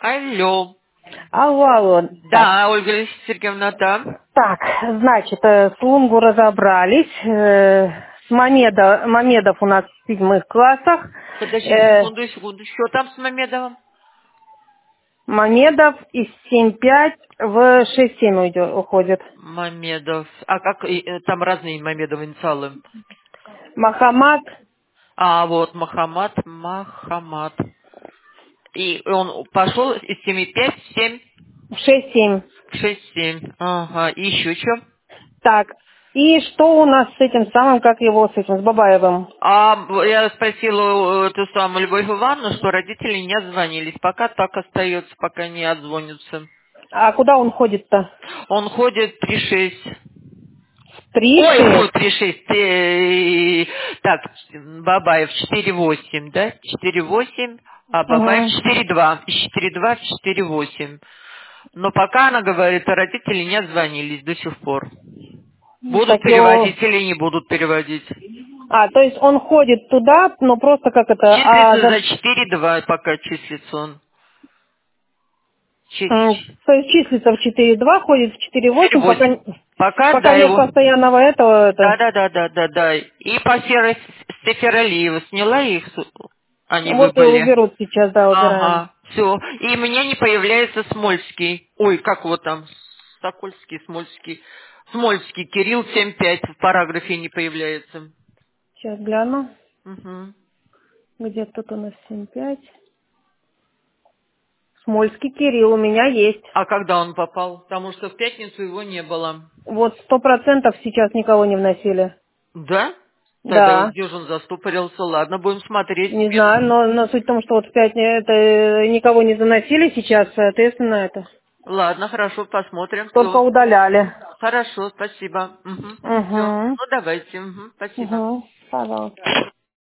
Алло. Алло, алло. Так, Да, Ольга Сергеевна, да. так, значит, с Лунгу разобрались. С Мамедов у нас в 7 классах. Подожди Э, секунду. Что там с Мамедовым? Мамедов из 7,5 в 6,7 уходит. Мамедов. А как там разные Мамедовы инициалы? Махамад А, вот, Махамад. И он пошел из 7,5 в 7, в 6,7. в 6,7. Ага. И еще что? Так, и что у нас с этим самым, как его с этим, с Бабаевым? Я спросила эту самую Любовь Ивановну, что родители не отзвонились. Пока так остается, пока не отзвонятся. А куда он ходит-то? Он ходит 3,6. Ой, фу, 3,6. 3,6. Так, Бабаев 4,8, да? 4,8, а Бабаев Угу. 4,2. Из 4,2 в 4,8. Но пока она говорит, родители не отзвонились до сих пор. Будут Так его... переводить или не будут переводить? То есть он ходит туда, но просто как это, Числится за 4,2, пока числится он. то есть числится в 4,2, ходит в 4,8, 4,8. Пока, пока да, нет его. постоянного этого, Да. И по серой Стефиралиева сняла их, они вот и выбыли. уберут сейчас, да, убираем. Ага, все. И мне не появляется Смольский. Ой, как вот там? Сокольский, Смольский. Смольский, Кирилл 7,5 в параграфе не появляется. Сейчас гляну, Угу. где тут у нас 7,5. Смольский Кирилл у меня есть. А когда он попал? Потому что в пятницу его не было. Вот 100% сейчас никого не вносили. Да? Тогда Да, где же он застопорился? Ладно, будем смотреть. не знаю, но суть в том, что вот в пятницу это никого не заносили сейчас, соответственно, это Ладно, хорошо, посмотрим. только Все. удаляли. Хорошо, спасибо. Все. Угу, Ну, давайте. Спасибо. угу, пожалуйста.